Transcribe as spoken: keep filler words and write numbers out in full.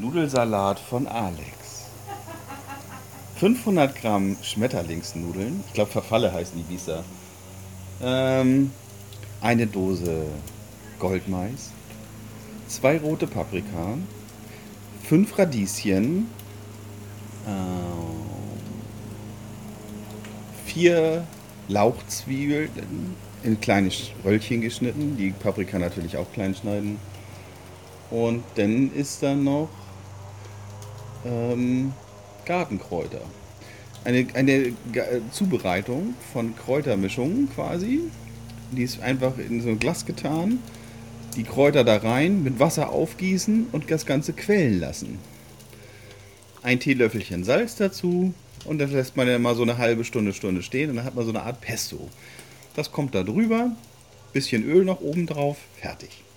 Nudelsalat von Alex. fünfhundert Gramm Schmetterlingsnudeln. Ich glaube, Verfalle heißen die Bisa. Ähm, eine Dose Goldmais. Zwei rote Paprika. Fünf Radieschen. Ähm, vier Lauchzwiebeln in kleine Röllchen geschnitten. Die Paprika natürlich auch klein schneiden. Und dann ist da noch ähm, Gartenkräuter. Eine, eine Ga- Zubereitung von Kräutermischungen quasi. Die ist einfach in so ein Glas getan. Die Kräuter da rein, mit Wasser aufgießen und das Ganze quellen lassen. Ein Teelöffelchen Salz dazu und das lässt man ja mal so eine halbe Stunde, Stunde stehen und dann hat man so eine Art Pesto. Das kommt da drüber, bisschen Öl noch oben drauf, fertig.